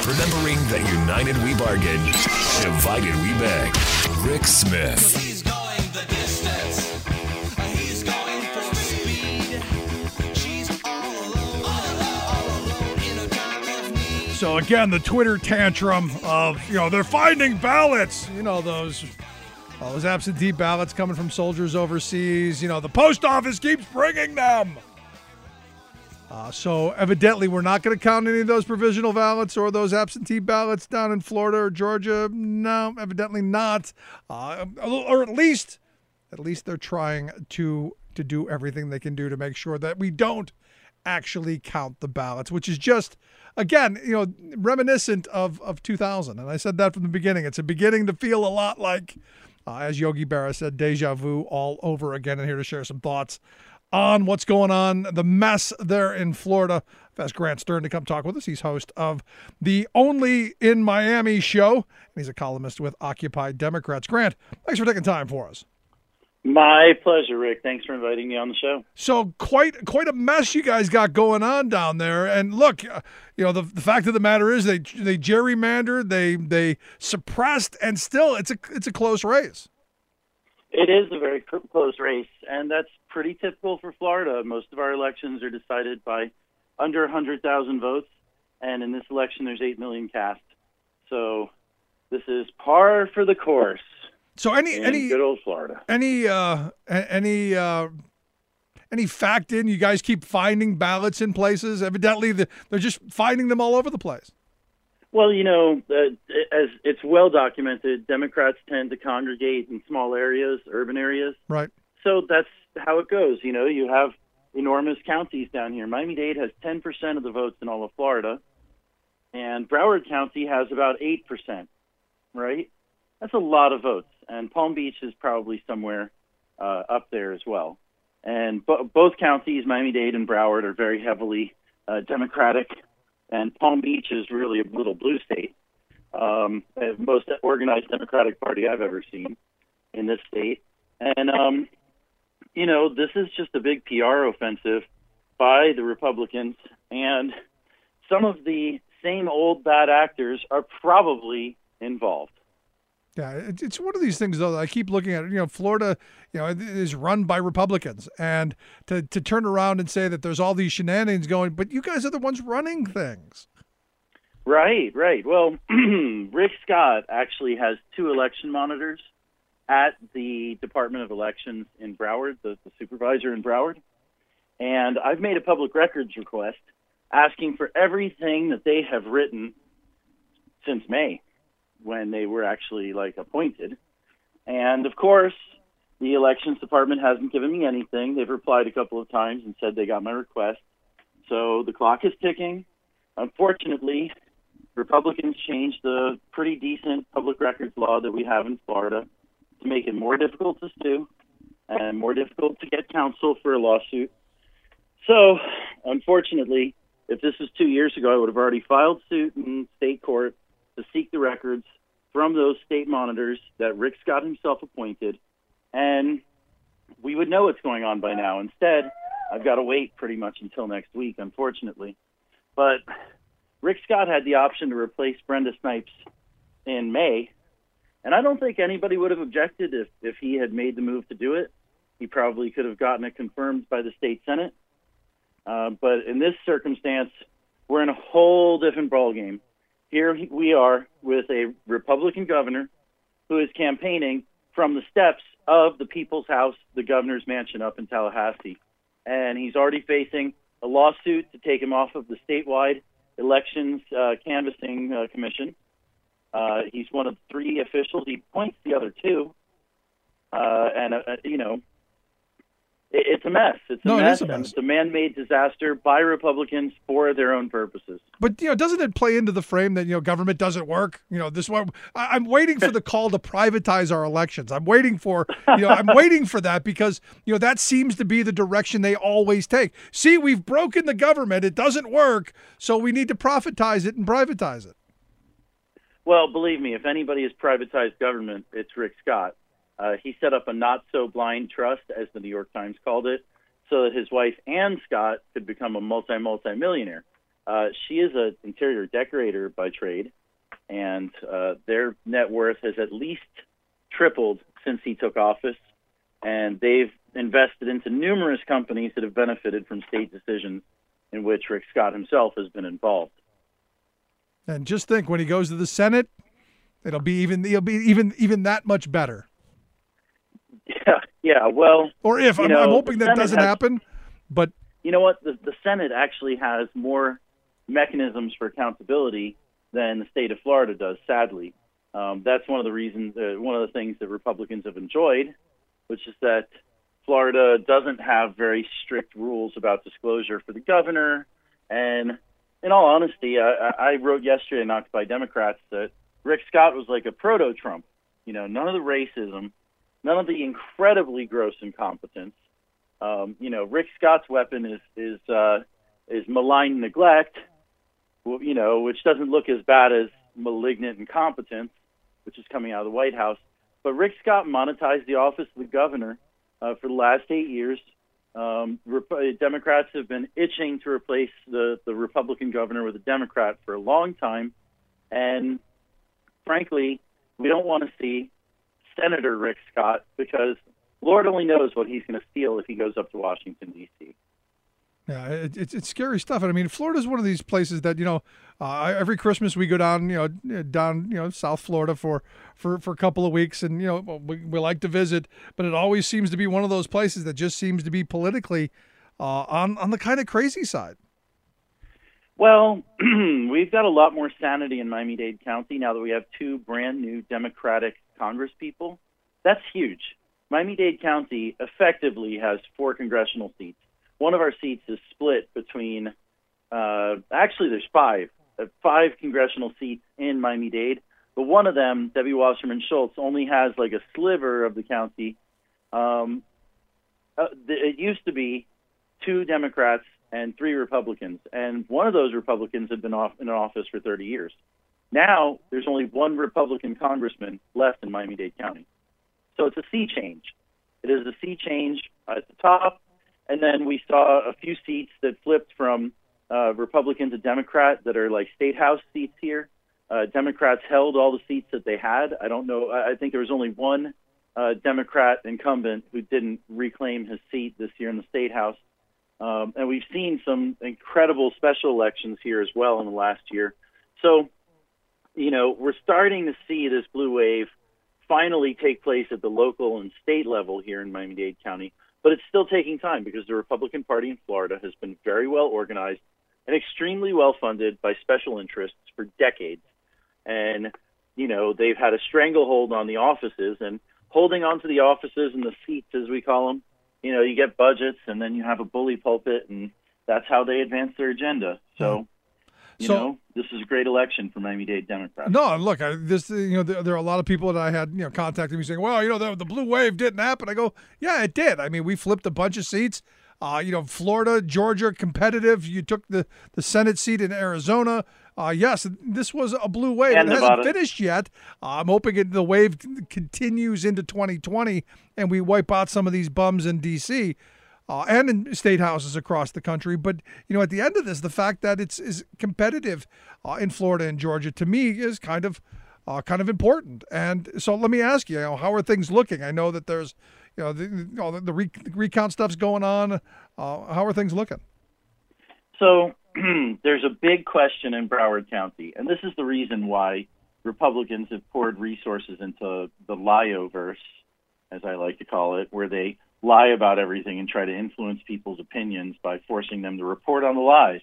Remembering that united we bargain, divided we beg. Rick Smith. He's going the distance. He's going for speed. She's all alone in a time of need. So again, the Twitter tantrum of, they're finding ballots. Those absentee ballots coming from soldiers overseas. The post office keeps bringing them. So evidently we're not going to count any of those provisional ballots or those absentee ballots down in Florida or Georgia. No, evidently not. Or at least they're trying to do everything they can do to make sure that we don't actually count the ballots, which is just, again, reminiscent of 2000. And I said that from the beginning. It's beginning to feel a lot like, as Yogi Berra said, deja vu all over again. And here to share some thoughts on what's going on, the mess there in Florida. I've asked Grant Stern to come talk with us. He's host of the Only in Miami show, and he's a columnist with Occupy Democrats. Grant, thanks for taking time for us. My pleasure, Rick. Thanks for inviting me on the show. So quite a mess you guys got going on down there. And look, the fact of the matter is they gerrymandered, they suppressed, and still it's a close race. It is a very close race, and that's pretty typical for Florida. Most of our elections are decided by under 100,000 votes, and in this election there's 8 million cast. So this is par for the course. So any good old Florida. Any fact in you guys keep finding ballots in places? Evidently they're just finding them all over the place. Well, as it's well documented, Democrats tend to congregate in small areas, urban areas. Right. So that's how it goes. You have enormous counties down here. Miami-Dade has 10% of the votes in all of Florida, and Broward County has about 8%, right? That's a lot of votes, and Palm Beach is probably somewhere up there as well. And both counties, Miami-Dade and Broward, are very heavily Democratic, and Palm Beach is really a little blue state. Most organized Democratic Party I've ever seen in this state. And, this is just a big PR offensive by the Republicans, and some of the same old bad actors are probably involved. Yeah, it's one of these things, though, that I keep looking at. Florida, is run by Republicans. And to turn around and say that there's all these shenanigans going, but you guys are the ones running things. Right. Well, Rick Scott actually has 2 election monitors at the Department of Elections in Broward, the supervisor in Broward. And I've made a public records request asking for everything that they have written since May, when they were actually appointed. And of course, the elections department hasn't given me anything. They've replied a couple of times and said they got my request. So the clock is ticking. Unfortunately, Republicans changed the pretty decent public records law that we have in Florida to make it more difficult to sue and more difficult to get counsel for a lawsuit. So, unfortunately, if this was 2 years ago, I would have already filed suit in state court to seek the records from those state monitors that Rick Scott himself appointed, and we would know what's going on by now. Instead, I've got to wait pretty much until next week, unfortunately. But Rick Scott had the option to replace Brenda Snipes in May, and I don't think anybody would have objected if he had made the move to do it. He probably could have gotten it confirmed by the state Senate. But in this circumstance, we're in a whole different ballgame. Here we are with a Republican governor who is campaigning from the steps of the People's House, the governor's mansion up in Tallahassee. And he's already facing a lawsuit to take him off of the statewide elections canvassing commission. He's one of 3 officials. He points the other 2. It's a mess. It's a mess. And it's a man-made disaster by Republicans for their own purposes. But, doesn't it play into the frame that, government doesn't work? This one, I'm waiting for the call to privatize our elections. I'm waiting for, I'm waiting for that because, that seems to be the direction they always take. See, we've broken the government. It doesn't work. So we need to profitize it and privatize it. Well, believe me, if anybody has privatized government, it's Rick Scott. He set up a not-so-blind trust, as the New York Times called it, so that his wife, Ann Scott, could become a multi-millionaire. She is an interior decorator by trade, and their net worth has at least tripled since he took office, and they've invested into numerous companies that have benefited from state decisions in which Rick Scott himself has been involved. And just think, when he goes to the Senate, he'll be even that much better. Yeah. Well, or if I'm hoping that doesn't happen, but you know what? The Senate actually has more mechanisms for accountability than the state of Florida does. Sadly, that's one of the reasons. One of the things that Republicans have enjoyed, which is that Florida doesn't have very strict rules about disclosure for the governor. And in all honesty, I wrote yesterday in Occupy Democrats that Rick Scott was like a proto-Trump. None of the racism, none of the incredibly gross incompetence. Rick Scott's weapon is malign neglect, which doesn't look as bad as malignant incompetence, which is coming out of the White House. But Rick Scott monetized the office of the governor for the last 8 years. Democrats have been itching to replace the Republican governor with a Democrat for a long time. And frankly, we don't want to see Senator Rick Scott, because Lord only knows what he's going to steal if he goes up to Washington, D.C. Yeah, it's scary stuff. And I mean, Florida's one of these places that, every Christmas we go down South Florida for a couple of weeks, and, we like to visit, but it always seems to be one of those places that just seems to be politically on the kind of crazy side. Well, we've got a lot more sanity in Miami-Dade County now that we have two brand new Democratic congresspeople. That's huge. Miami-Dade County effectively has 4 congressional seats. One of our seats is split between, actually there's 5 congressional seats in Miami-Dade, but one of them, Debbie Wasserman Schultz, only has like a sliver of the county. It used to be 2 Democrats and 3 Republicans, and one of those Republicans had been in office for 30 years. Now there's only 1 Republican congressman left in Miami-Dade County. So it's a sea change. It is a sea change at the top. And then we saw a few seats that flipped from Republican to Democrat that are like state house seats here. Democrats held all the seats that they had. I don't know. I think there was only one Democrat incumbent who didn't reclaim his seat this year in the state house. And we've seen some incredible special elections here as well in the last year. So, we're starting to see this blue wave finally take place at the local and state level here in Miami-Dade County. But it's still taking time because the Republican Party in Florida has been very well organized and extremely well funded by special interests for decades. And, they've had a stranglehold on the offices, and holding on to the offices and the seats, as we call them, you get budgets, and then you have a bully pulpit, and that's how they advance their agenda. So, this is a great election for Miami-Dade Democrats. No, look, there are a lot of people that I had, contacting me saying, well, the blue wave didn't happen. I go, yeah, it did. I mean, we flipped a bunch of seats. Florida, Georgia, competitive. You took the Senate seat in Arizona. Yes, this was a blue wave. And it hasn't finished yet. I'm hoping the wave continues into 2020 and we wipe out some of these bums in D.C. And in state houses across the country. But, at the end of this, the fact that it's competitive in Florida and Georgia, to me, is kind of important. And so let me ask you, how are things looking? I know that there's, the recount stuff's going on. How are things looking? So there's a big question in Broward County, and this is the reason why Republicans have poured resources into the Lie-O-verse, as I like to call it, where they lie about everything and try to influence people's opinions by forcing them to report on the lies.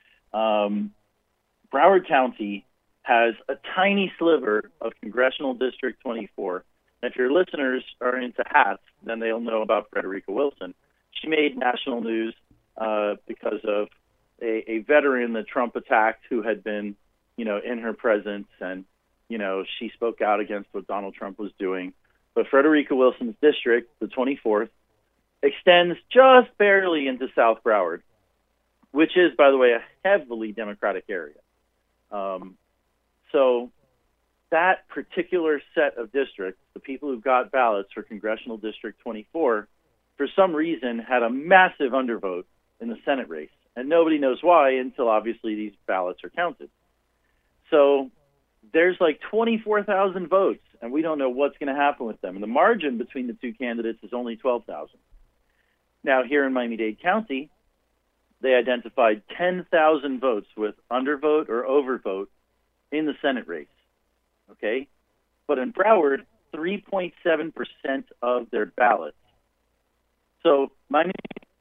Broward County has a tiny sliver of Congressional District 24. And if your listeners are into hats, then they'll know about Frederica Wilson. She made national news because of a veteran that Trump attacked who had been, in her presence. And, she spoke out against what Donald Trump was doing. But Frederica Wilson's district, the 24th, extends just barely into South Broward, which is, by the way, a heavily Democratic area. So that particular set of districts, the people who got ballots for Congressional District 24, for some reason had a massive undervote in the Senate race. And nobody knows why until obviously these ballots are counted. So there's like 24,000 votes, and we don't know what's going to happen with them. And the margin between the two candidates is only 12,000. Now, here in Miami-Dade County, they identified 10,000 votes with undervote or overvote in the Senate race. Okay? But in Broward, 3.7% of their ballots. So Miami.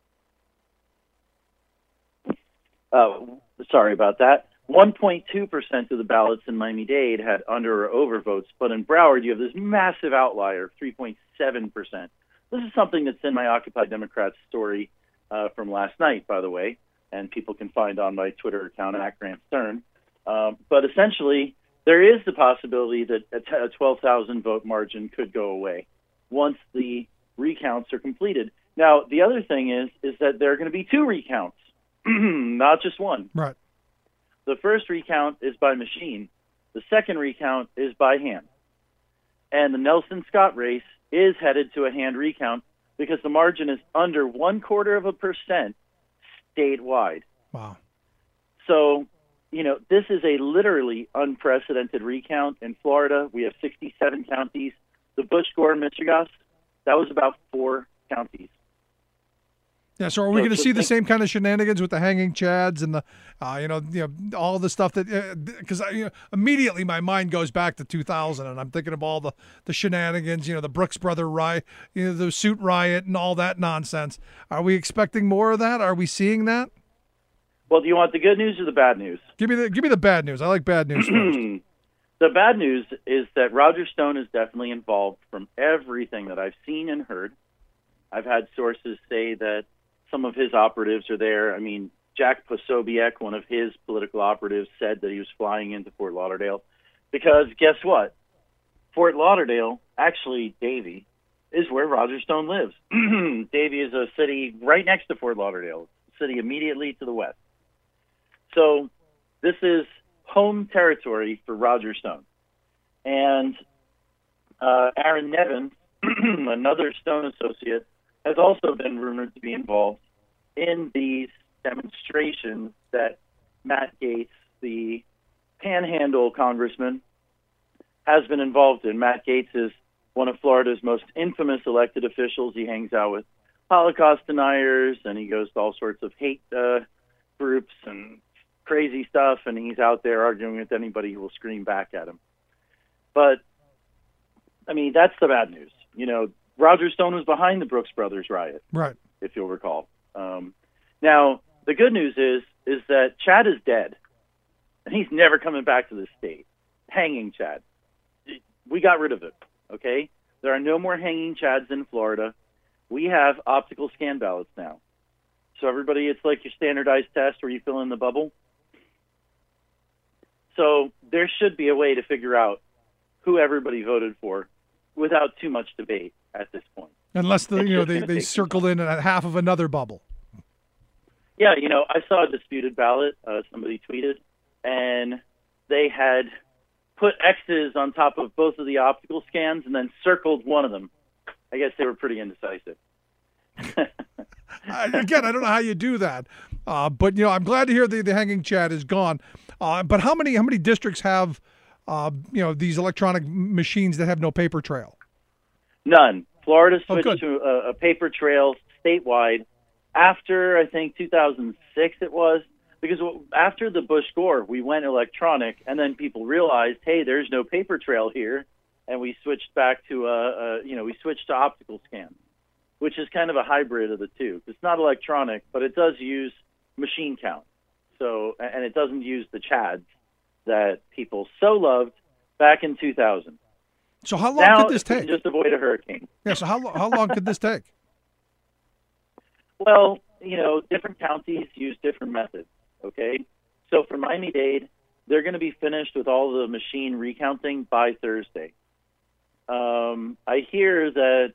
Sorry about that. 1.2% of the ballots in Miami-Dade had under or over votes, but in Broward you have this massive outlier of 3.7%. This is something that's in my Occupy Democrats story from last night, by the way, and people can find on my Twitter account at Grant Stern. But essentially, there is the possibility that a 12,000 vote margin could go away once the recounts are completed. Now, the other thing is that there are going to be two recounts, not just one. Right. The first recount is by machine. The second recount is by hand. And the Nelson Scott race is headed to a hand recount because the margin is under 0.25% statewide. Wow. So, this is a literally unprecedented recount in Florida. We have 67 counties. The Bush-Gore Michigas, that was about 4 counties. Yeah, so are we going to see the same kind of shenanigans with the hanging chads and the, all the stuff that, because immediately my mind goes back to 2000 and I'm thinking of all the shenanigans, the Brooks Brother riot, the suit riot and all that nonsense. Are we expecting more of that? Are we seeing that? Well, do you want the good news or the bad news? Give me the bad news. I like bad news first. The bad news is that Roger Stone is definitely involved from everything that I've seen and heard. I've had sources say that some of his operatives are there. I mean, Jack Posobiec, one of his political operatives, said that he was flying into Fort Lauderdale because guess what? Fort Lauderdale, actually, Davie, is where Roger Stone lives. Davie is a city right next to Fort Lauderdale, a city immediately to the west. So this is home territory for Roger Stone. And Aaron Nevins, another Stone associate, has also been rumored to be involved in these demonstrations that Matt Gaetz, the Panhandle congressman, has been involved in. Matt Gaetz is one of Florida's most infamous elected officials. He hangs out with Holocaust deniers, and he goes to all sorts of hate groups and crazy stuff, and he's out there arguing with anybody who will scream back at him. But, I mean, that's the bad news. Roger Stone was behind the Brooks Brothers riot, right? If you'll recall. Now, the good news is that Chad is dead, and he's never coming back to this state. Hanging Chad. We got rid of it, okay? There are no more hanging Chads in Florida. We have optical scan ballots now. So everybody, it's like your standardized test where you fill in the bubble. So there should be a way to figure out who everybody voted for without too much debate at this point. Unless they circled in half of another bubble. Yeah, I saw a disputed ballot. Somebody tweeted, and they had put X's on top of both of the optical scans and then circled one of them. I guess they were pretty indecisive. Again, I don't know how you do that, but I'm glad to hear the hanging Chad is gone. But how many districts have these electronic machines that have no paper trail? None. Florida switched to a paper trail statewide after, I think, 2006 it was, because after the Bush-Gore, we went electronic, and then people realized, hey, there's no paper trail here, and we switched back to, we switched to optical scans, which is kind of a hybrid of the two. It's not electronic, but it does use machine count. So, and it doesn't use the Chads that people so loved back in 2000. So how long could this take? Just avoid a hurricane. Yeah, so how long could this take? Well, different counties use different methods, okay? So for Miami-Dade, they're going to be finished with all the machine recounting by Thursday. I hear that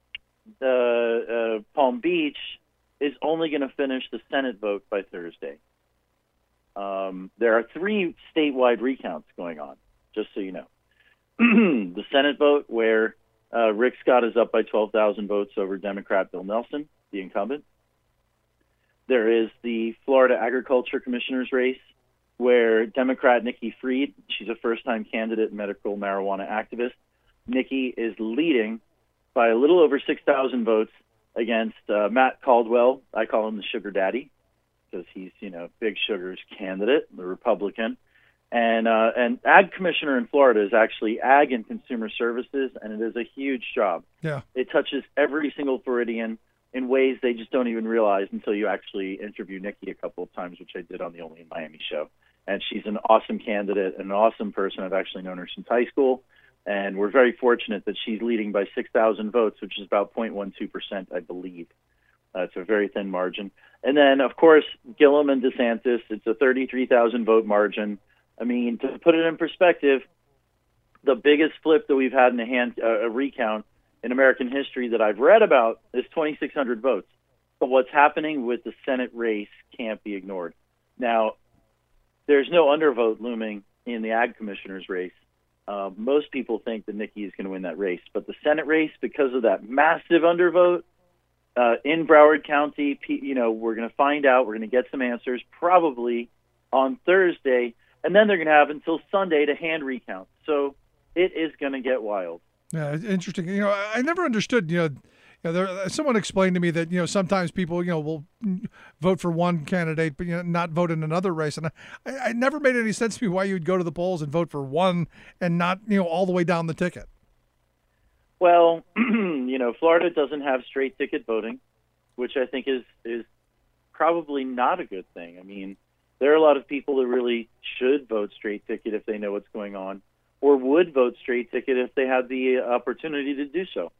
Palm Beach is only going to finish the Senate vote by Thursday. There are 3 statewide recounts going on, just so you know. The Senate vote, where Rick Scott is up by 12,000 votes over Democrat Bill Nelson, the incumbent. There is the Florida Agriculture Commissioner's race, where Democrat Nikki Fried, she's a first-time candidate and medical marijuana activist. Nikki is leading by a little over 6,000 votes against Matt Caldwell. I call him the sugar daddy because he's, Big Sugar's candidate, the Republican. And Ag Commissioner in Florida is actually Ag and Consumer Services, and it is a huge job. Yeah. It touches every single Floridian in ways they just don't even realize until you actually interview Nikki a couple of times, which I did on the Only in Miami show. And she's an awesome candidate, an awesome person. I've actually known her since high school. And we're very fortunate that she's leading by 6,000 votes, which is about 0.12%, I believe. It's a very thin margin. And then, of course, Gillum and DeSantis, it's a 33,000 vote margin. I mean, to put it in perspective, the biggest flip that we've had in a recount in American history that I've read about is 2,600 votes. But what's happening with the Senate race can't be ignored. Now, there's no undervote looming in the Ag Commissioner's race. Most people think that Nikki is going to win that race. But the Senate race, because of that massive undervote in Broward County, we're going to find out. We're going to get some answers probably on Thursday. And then they're going to have until Sunday to hand recount. So it is going to get wild. Yeah, interesting. I never understood, someone explained to me that, sometimes people, will vote for one candidate, but, not vote in another race. And I never made any sense to me why you would go to the polls and vote for one and not, all the way down the ticket. Well, Florida doesn't have straight ticket voting, which I think is probably not a good thing. I mean, there are a lot of people that really should vote straight ticket if they know what's going on, or would vote straight ticket if they had the opportunity to do so.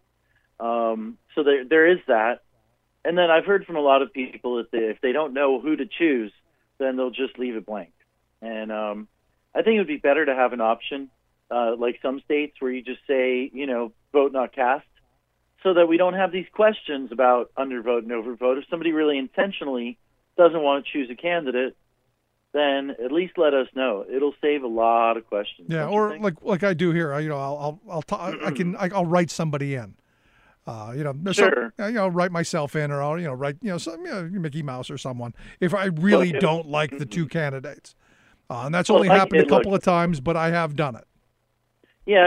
So there is that. And then I've heard from a lot of people that if they don't know who to choose, then they'll just leave it blank. And I think it would be better to have an option, like some states, where you just say, vote not cast, so that we don't have these questions about undervote and overvote. If somebody really intentionally doesn't want to choose a candidate, then at least let us know. It'll save a lot of questions. Yeah, or like I do here. I'll write somebody in. Sure. Write myself in, or I'll write Mickey Mouse or someone if I really don't like the two candidates. And that's only happened a couple of times, but I have done it. Yeah,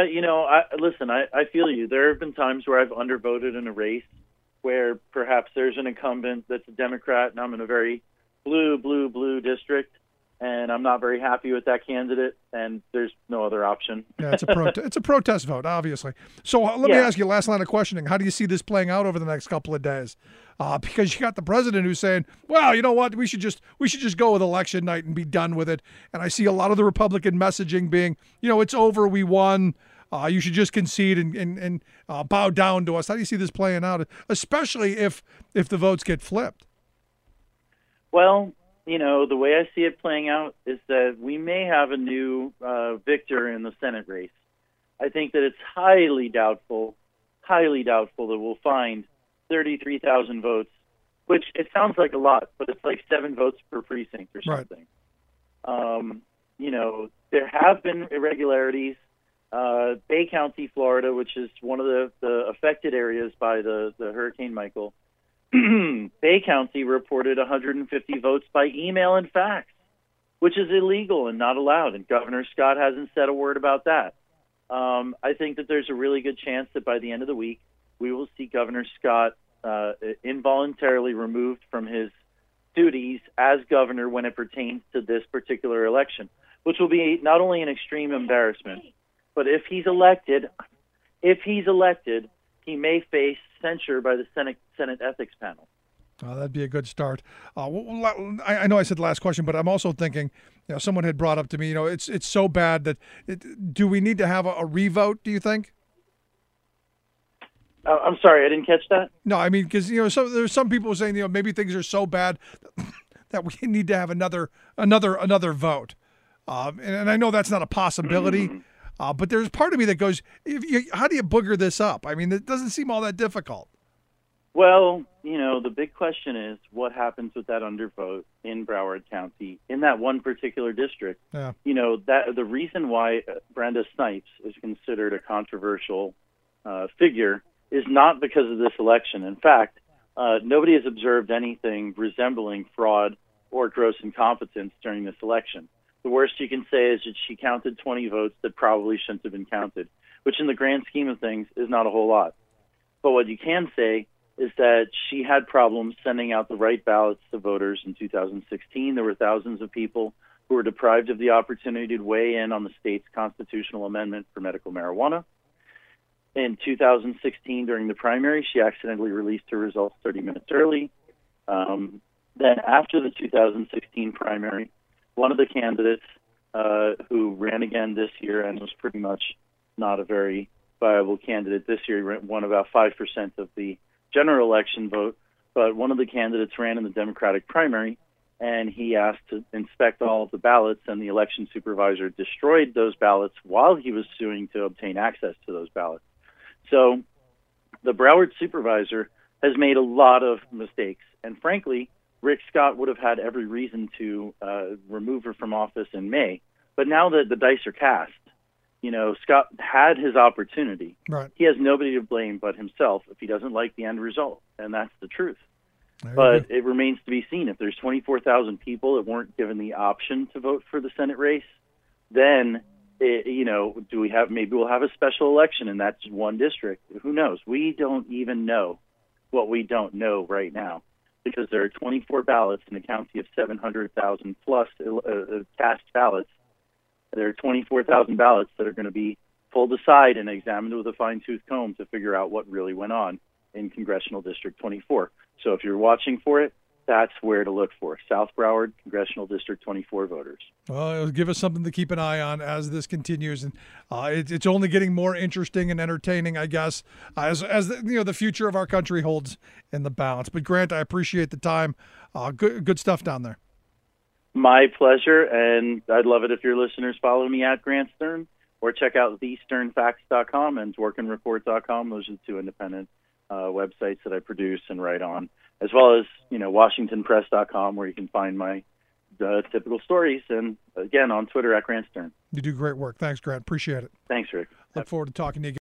I feel you. There have been times where I've undervoted in a race where perhaps there's an incumbent that's a Democrat, and I'm in a very blue district, and I'm not very happy with that candidate, and there's no other option. Yeah, it's a protest vote, obviously. So let me ask you, last line of questioning. How do you see this playing out over the next couple of days? Because you got the president who's saying, well, you know what, we should just go with election night and be done with it. And I see a lot of the Republican messaging being, it's over, we won. You should just concede and bow down to us. How do you see this playing out, especially if the votes get flipped? Well, the way I see it playing out is that we may have a new victor in the Senate race. I think that it's highly doubtful that we'll find 33,000 votes, which it sounds like a lot, but it's like 7 votes per precinct or something. Right. There have been irregularities. Bay County, Florida, which is one of the affected areas by the Hurricane Michael, Bay County reported 150 votes by email and fax, which is illegal and not allowed, and Governor Scott hasn't said a word about that. I think that there's a really good chance that by the end of the week, we will see Governor Scott involuntarily removed from his duties as governor when it pertains to this particular election, which will be not only an extreme embarrassment, but if he's elected, he may face censure by the Senate Ethics Panel. That'd be a good start. I know I said last question, but I'm also thinking, someone had brought up to me, it's so bad that do we need to have a revote, do you think? I'm sorry, I didn't catch that. No, I mean, because, there's some people saying, maybe things are so bad that we need to have another vote. And I know that's not a possibility. But there's part of me that goes, how do you booger this up? I mean, it doesn't seem all that difficult. Well, the big question is what happens with that undervote in Broward County in that one particular district. Yeah. That the reason why Brenda Snipes is considered a controversial figure is not because of this election. In fact, nobody has observed anything resembling fraud or gross incompetence during this election. The worst you can say is that she counted 20 votes that probably shouldn't have been counted, which in the grand scheme of things is not a whole lot. But what you can say is that she had problems sending out the right ballots to voters in 2016. There were thousands of people who were deprived of the opportunity to weigh in on the state's constitutional amendment for medical marijuana. In 2016, during the primary, she accidentally released her results 30 minutes early. Then after the 2016 primary, one of the candidates who ran again this year and was pretty much not a very viable candidate this year, he won about 5% of the general election vote, but one of the candidates ran in the Democratic primary, and he asked to inspect all of the ballots, and the election supervisor destroyed those ballots while he was suing to obtain access to those ballots. So the Broward supervisor has made a lot of mistakes, and frankly, Rick Scott would have had every reason to remove her from office in May. But now that the dice are cast, Scott had his opportunity. Right. He has nobody to blame but himself if he doesn't like the end result, and that's the truth. There you But go. it remains to be seen. If there's 24,000 people that weren't given the option to vote for the Senate race, then maybe we'll have a special election in that one district. Who knows? We don't even know what we don't know right now, because there are 24 ballots in a county of 700,000 plus cast ballots. There are 24,000 ballots that are going to be pulled aside and examined with a fine-tooth comb to figure out what really went on in Congressional District 24. So if you're watching for it, that's where to look for. South Broward, Congressional District 24 voters. Well, it'll give us something to keep an eye on as this continues, and it's only getting more interesting and entertaining, I guess, as the future of our country holds in the balance. But Grant, I appreciate the time. Good stuff down there. My pleasure, and I'd love it if your listeners follow me at Grant Stern, or check out thesternfacts.com and dworkinreport.com. Those are the two independent websites that I produce and write on, as well as WashingtonPress.com, where you can find my typical stories, and again on Twitter at Grant Stern. You do great work. Thanks, Grant. Appreciate it. Thanks, Rick. Look forward to talking to you again.